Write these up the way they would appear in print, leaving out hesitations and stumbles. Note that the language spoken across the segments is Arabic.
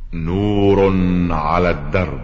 نور على الدرب،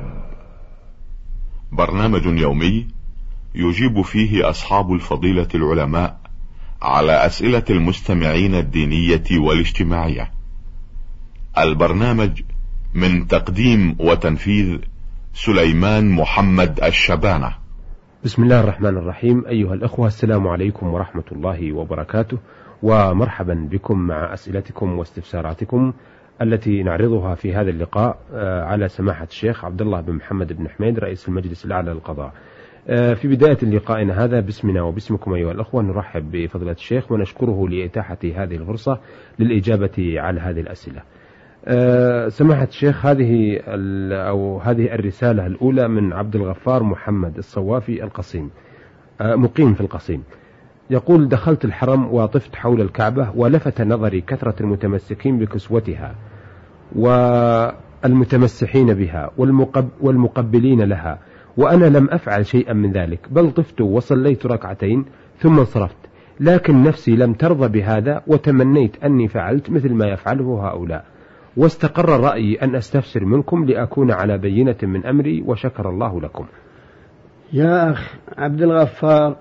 برنامج يومي يجيب فيه أصحاب الفضيلة العلماء على أسئلة المستمعين الدينية والاجتماعية. البرنامج من تقديم وتنفيذ سليمان محمد الشبانة. بسم الله الرحمن الرحيم. أيها الأخوة، السلام عليكم ورحمة الله وبركاته، ومرحبا بكم مع أسئلتكم واستفساراتكم التي نعرضها في هذا اللقاء على سماحة الشيخ عبد الله بن محمد بن حميد رئيس المجلس الأعلى للقضاء. في بداية لقائنا هذا باسمنا وباسمكم أيها الأخوة نرحب بفضيلة الشيخ ونشكره لإتاحة هذه الفرصة للإجابة على هذه الأسئلة. سماحة الشيخ، هذه الرسالة الأولى من عبد الغفار محمد الصوافي القصيم، مقيم في القصيم. يقول: دخلت الحرم وطفت حول الكعبة ولفت نظري كثرة المتمسكين بكسوتها والمتمسحين بها والمقبلين لها، وأنا لم أفعل شيئا من ذلك، بل طفت وصليت ركعتين ثم انصرفت، لكن نفسي لم ترضى بهذا وتمنيت أني فعلت مثل ما يفعله هؤلاء، واستقر رأيي أن أستفسر منكم لأكون على بينة من أمري، وشكر الله لكم. يا أخ عبد الغفار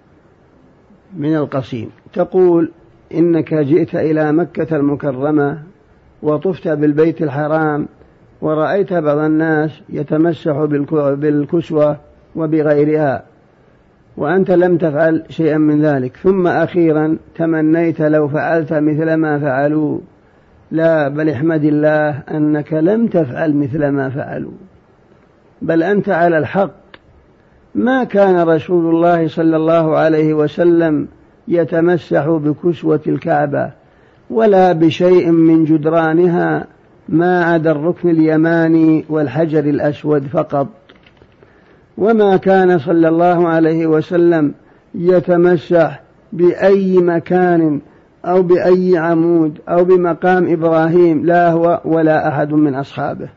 من القصيم، تقول إنك جئت إلى مكة المكرمة وطفت بالبيت الحرام ورأيت بعض الناس يتمسح بالكسوة وبغيرها، وأنت لم تفعل شيئا من ذلك، ثم أخيرا تمنيت لو فعلت مثل ما فعلوا. لا، بل احمد الله أنك لم تفعل مثل ما فعلوا، بل أنت على الحق. ما كان رسول الله صلى الله عليه وسلم يتمسح بكسوة الكعبة ولا بشيء من جدرانها ما عدا الركن اليماني والحجر الأسود فقط، وما كان صلى الله عليه وسلم يتمسح بأي مكان أو بأي عمود أو بمقام إبراهيم، لا هو ولا أحد من أصحابه.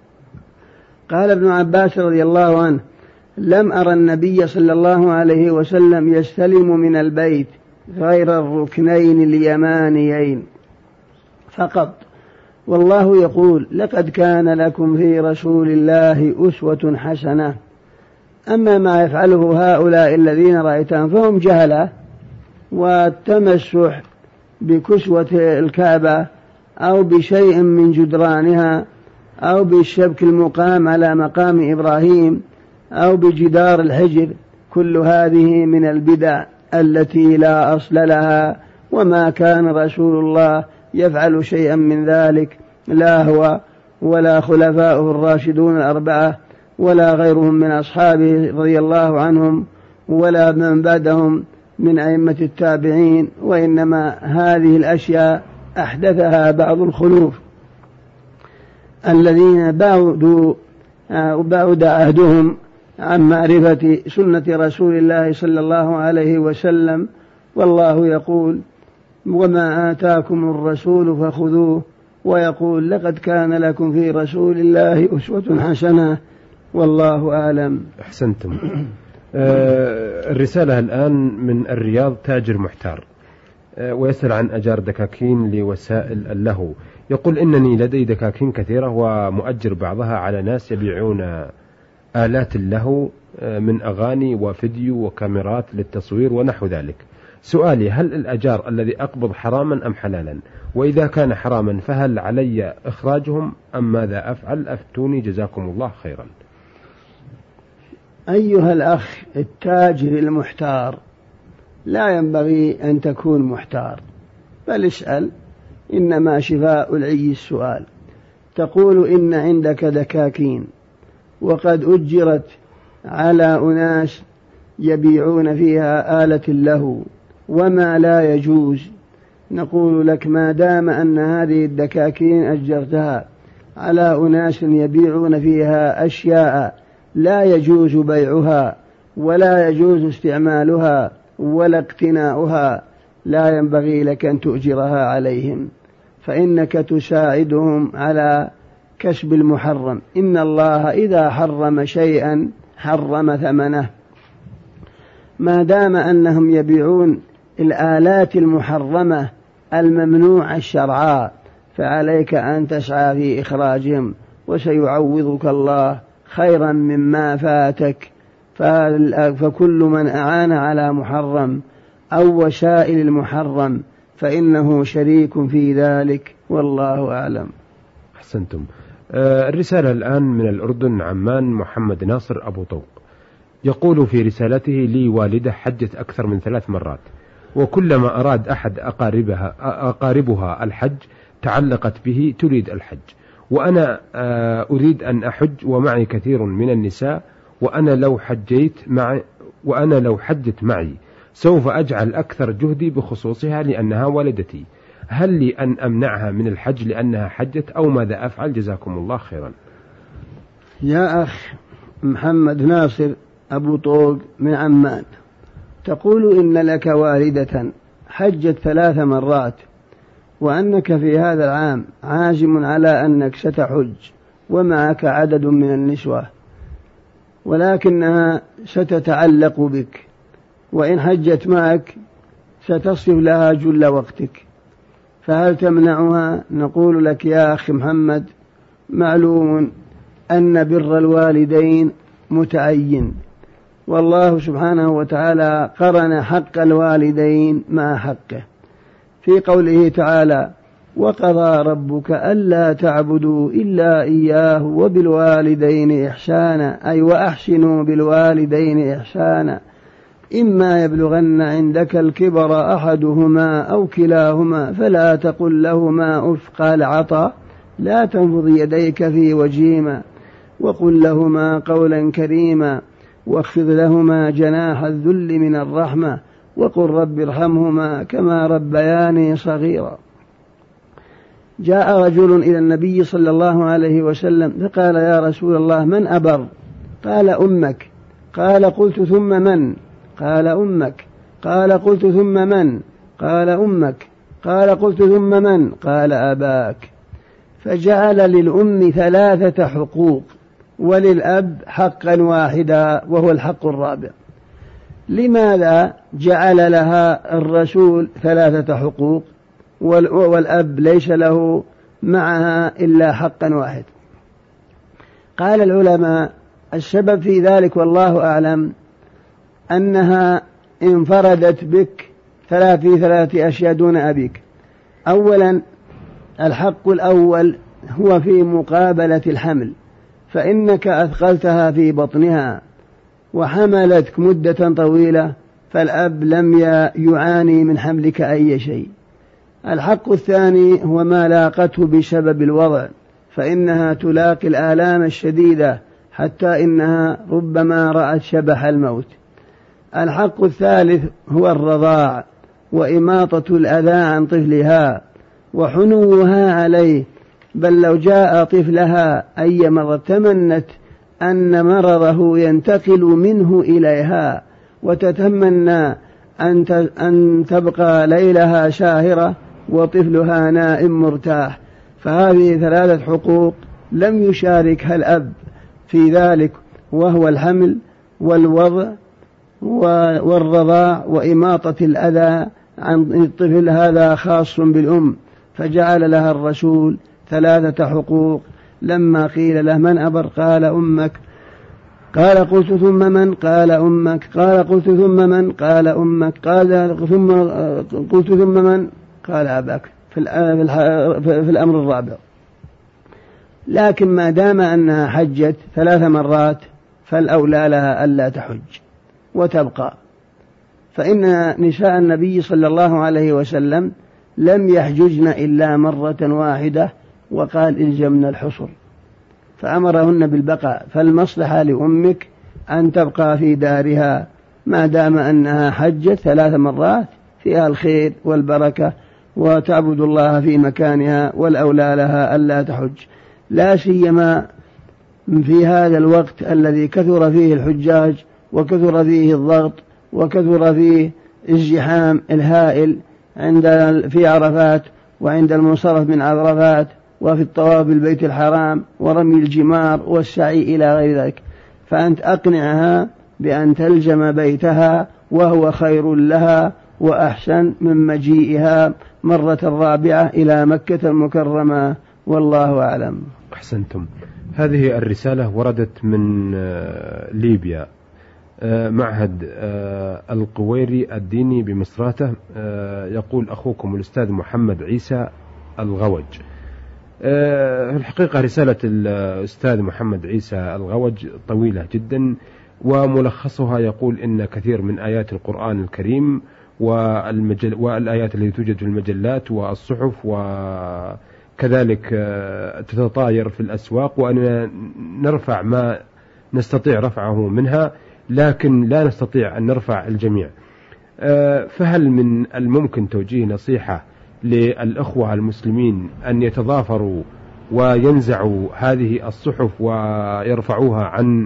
قال ابن عباس رضي الله عنه: لم أرى النبي صلى الله عليه وسلم يستلم من البيت غير الركنين اليمانيين فقط، والله يقول: لقد كان لكم في رسول الله أسوة حسنة. أما ما يفعله هؤلاء الذين رأيتهم فهم جهلة، والتمسح بكسوة الكعبة أو بشيء من جدرانها أو بالشبك المقام على مقام إبراهيم أو بجدار الحجر، كل هذه من البدع التي لا أصل لها، وما كان رسول الله يفعل شيئا من ذلك، لا هو ولا خلفاؤه الراشدون الأربعة ولا غيرهم من أصحابه رضي الله عنهم ولا من بعدهم من أئمة التابعين، وإنما هذه الأشياء أحدثها بعض الخلوف الذين بعد عهدهم عن معرفة سنة رسول الله صلى الله عليه وسلم. والله يقول: وما آتاكم الرسول فخذوه، ويقول: لقد كان لكم في رسول الله أسوة حسنة، والله أعلم. أحسنتم. الرسالة الآن من الرياض، تاجر محتار، ويسأل عن أجار دكاكين لوسائل اللهو. يقول: إنني لدي دكاكين كثيرة ومؤجر بعضها على ناس يبيعون آلات اللهو من أغاني وفيديو وكاميرات للتصوير ونحو ذلك. سؤالي: هل الأجار الذي أقبض حراما أم حلالا؟ وإذا كان حراما فهل علي إخراجهم أم ماذا أفعل؟ أفتوني جزاكم الله خيرا. أيها الأخ التاجر المحتار، لا ينبغي أن تكون محتار، بل اسأل، إنما شفاء العي السؤال. تقول إن عندك دكاكين وقد أجرت على أناس يبيعون فيها آلة اللهو وما لا يجوز. نقول لك: ما دام أن هذه الدكاكين أجرتها على أناس يبيعون فيها أشياء لا يجوز بيعها ولا يجوز استعمالها ولا اقتناؤها، لا ينبغي لك أن تؤجرها عليهم، فإنك تساعدهم على كسب المحرم. إن الله إذا حرم شيئا حرم ثمنه. ما دام أنهم يبيعون الآلات المحرمة الممنوعة الشرعا، فعليك أن تسعى في إخراجهم، وسيعوضك الله خيرا مما فاتك. فكل من أعان على محرم أو وسائل المحرم فإنه شريك في ذلك، والله أعلم. أحسنتم. الرسالة الآن من الأردن، عمان محمد ناصر أبو طوق، يقول في رسالته: لي والدة حجت أكثر من 3 مرات، وكلما أراد أحد أقاربها الحج تعلقت به تريد الحج، وأنا أريد أن أحج ومعي كثير من النساء، وأنا لو حجت معي سوف أجعل أكثر جهدي بخصوصها لأنها والدتي. هل لي أن أمنعها من الحج لأنها حجت، أو ماذا أفعل؟ جزاكم الله خيرا. يا أخ محمد ناصر أبو طوق من عمان، تقول إن لك والدة حجت 3 مرات، وأنك في هذا العام عازم على أنك ستحج ومعك عدد من النسوة، ولكنها ستتعلق بك، وإن حجت معك ستصرف لها جل وقتك، فهل تمنعها؟ نقول لك يا أخي محمد: معلوم أن بر الوالدين متعين، والله سبحانه وتعالى قرن حق الوالدين مع حقه في قوله تعالى: وقضى ربك ألا تعبدوا إلا إياه وبالوالدين إحسانا، أي وأحسنوا بالوالدين إحسانا، إما يبلغن عندك الكبر أحدهما أو كلاهما فلا تقل لهما أف. قال عطاء: لا تنفض يديك في وجههما، وقل لهما قولا كريما، واخفض لهما جناح الذل من الرحمة، وقل رب ارحمهما كما ربياني صغيرا. جاء رجل إلى النبي صلى الله عليه وسلم فقال: يا رسول الله، من أبر؟ قال: أمك. قال: قلت ثم من؟ قال: أمك. قال: قلت ثم من؟ قال: أمك. قال: قلت ثم من؟ قال: أباك. فجعل للأم 3 حقوق، وللأب حقا واحدا وهو الحق الرابع. لماذا جعل لها الرسول 3 حقوق والأب ليس له معها إلا حقا واحد؟ قال العلماء: السبب في ذلك والله أعلم أنها انفردت بك في 3 أشياء دون أبيك. أولا، الحق الأول هو في مقابلة الحمل، فإنك أثقلتها في بطنها وحملتك مدة طويلة، فالأب لم يعاني من حملك أي شيء. الحق الثاني هو ما لاقته بسبب الوضع، فإنها تلاقي الآلام الشديدة حتى إنها ربما رأت شبح الموت. الحق الثالث هو الرضاع وإماطة الأذى عن طفلها وحنوها عليه، بل لو جاء طفلها أي مرة تمنت أن مرضه ينتقل منه إليها، وتتمنى أن تبقى ليلها شاهرة وطفلها نائم مرتاح. فهذه 3 حقوق لم يشاركها الأب في ذلك، وهو الحمل والوضع والرضاع وإماطة الأذى عن الطفل، هذا خاص بالأم، فجعل لها الرسول 3 حقوق. لما قيل له: من أبر؟ قال: أمك. قال: قلت ثم من؟ قال: أمك. قال: قلت ثم من؟ قال: أمك. قال: قلت ثم من؟ قال: أباك. في الأمر الرابع. لكن ما دام أنها حجت 3 مرات فالأولى لها ألا تحج وتبقى، فإن نساء النبي صلى الله عليه وسلم لم يحججن إلا مرة واحدة، وقال: إلزمنا الحصر، فأمرهن بالبقاء. فالمصلحة لأمك أن تبقى في دارها ما دام أنها حجت 3 مرات، فيها الخير والبركة، وتعبد الله في مكانها، والأولى لها ألا تحج، لا سيما في هذا الوقت الذي كثر فيه الحجاج وكثر فيه الضغط وكثر فيه الزحام الهائل في عرفات وعند المنصرف من عرفات وفي الطواف بالبيت الحرام ورمي الجمار والسعي إلى غير ذلك. فأنت أقنعها بأن تلزم بيتها، وهو خير لها وأحسن من مجيئها مرة رابعة إلى مكة المكرمة، والله أعلم. أحسنتم. هذه الرسالة وردت من ليبيا، معهد القويري الديني بمصراته. يقول أخوكم الأستاذ محمد عيسى الغوج. الحقيقة رسالة الأستاذ محمد عيسى الغوج طويلة جدا، وملخصها يقول إن كثير من آيات القرآن الكريم والآيات التي توجد في المجلات والصحف وكذلك تتطاير في الأسواق، وأن نرفع ما نستطيع رفعه منها، لكن لا نستطيع أن نرفع الجميع. فهل من الممكن توجيه نصيحة للأخوة المسلمين أن يتضافروا وينزعوا هذه الصحف ويرفعوها عن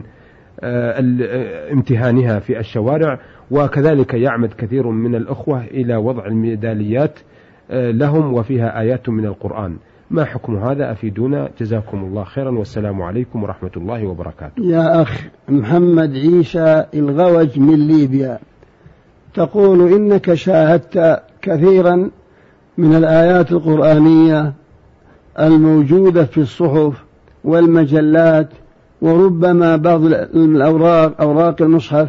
امتهانها في الشوارع؟ وكذلك يعمد كثير من الأخوة إلى وضع الميداليات لهم وفيها آيات من القرآن. ما حكم هذا؟ أفيدونا جزاكم الله خيرا، والسلام عليكم ورحمة الله وبركاته. يا أخ محمد عيسى الغوج من ليبيا، تقول إنك شاهدت كثيرا من الآيات القرآنية الموجودة في الصحف والمجلات، وربما بعض أوراق المصحف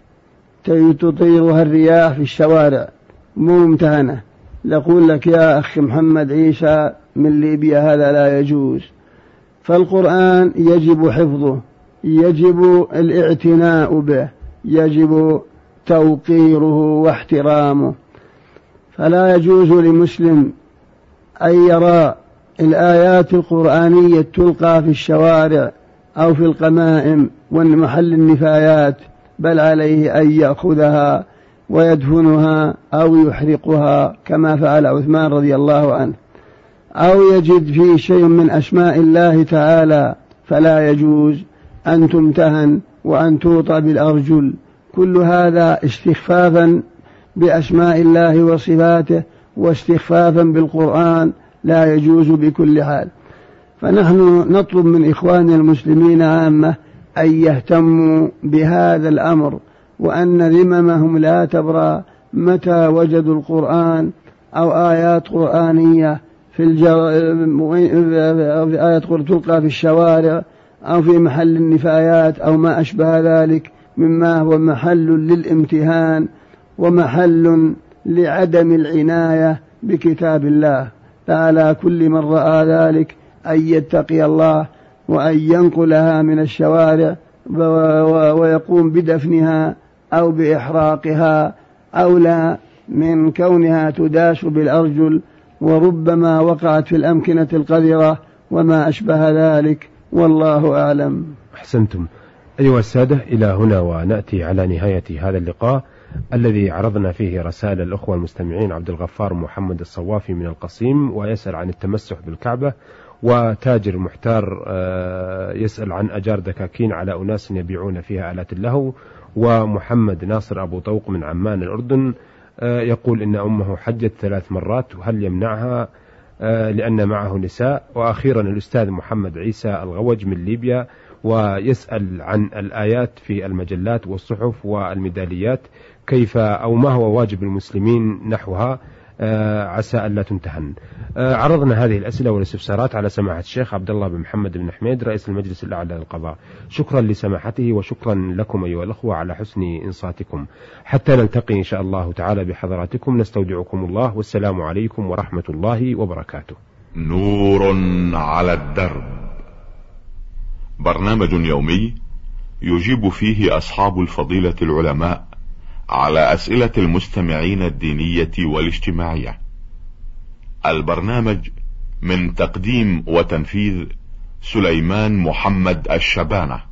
تطيرها الرياح في الشوارع ممتهنة. نقول لك يا أخي محمد عيسى من ليبيا هذا لا يجوز، فالقرآن يجب حفظه، يجب الاعتناء به، يجب توقيره واحترامه. فلا يجوز لمسلم أن يرى الآيات القرآنية تلقى في الشوارع أو في القمائم ومحل النفايات، بل عليه أن يأخذها ويدفنها أو يحرقها كما فعل عثمان رضي الله عنه، أو يجد فيه شيء من أسماء الله تعالى، فلا يجوز أن تمتهن وأن توطى بالأرجل. كل هذا استخفافا بأسماء الله وصفاته واستخفافا بالقرآن، لا يجوز بكل حال. فنحن نطلب من إخواننا المسلمين عامة أن يهتموا بهذا الأمر، وأن ذممهم لا تبرى متى وجدوا القرآن أو آيات قرآنية في آيات تلقى في الشوارع أو في محل النفايات أو ما أشبه ذلك مما هو محل للامتهان ومحل لعدم العناية بكتاب الله. فعلى كل من رأى ذلك أن يتقي الله وأن ينقلها من الشوارع ويقوم بدفنها أو بإحراقها، أولى من كونها تداس بالأرجل وربما وقعت في الأمكنة القذرة وما أشبه ذلك، والله أعلم. أحسنتم. أيها السادة، إلى هنا ونأتي على نهاية هذا اللقاء الذي عرضنا فيه رسائل الأخوة المستمعين عبد الغفار محمد الصوافي من القصيم ويسأل عن التمسح بالكعبة، وتاجر محتار يسأل عن أجار دكاكين على أناس يبيعون فيها آلات اللهو، ومحمد ناصر أبو طوق من عمان الأردن يقول إن أمه حجت 3 مرات وهل يمنعها لأن معه نساء. وأخيرا الأستاذ محمد عيسى الغوج من ليبيا ويسأل عن الآيات في المجلات والصحف والميداليات، كيف أو ما هو واجب المسلمين نحوها عسى ألا تنتهن. عرضنا هذه الأسئلة والاستفسارات على سماحة الشيخ عبد الله بن محمد بن حميد رئيس المجلس الأعلى للقضاء. شكرا لسماحته وشكرا لكم أيها الأخوة على حسن إنصاتكم. حتى نلتقي إن شاء الله تعالى بحضراتكم، نستودعكم الله، والسلام عليكم ورحمة الله وبركاته. نور على الدرب، برنامج يومي يجيب فيه أصحاب الفضيلة العلماء على أسئلة المستمعين الدينية والاجتماعية. البرنامج من تقديم وتنفيذ سليمان محمد الشبانة.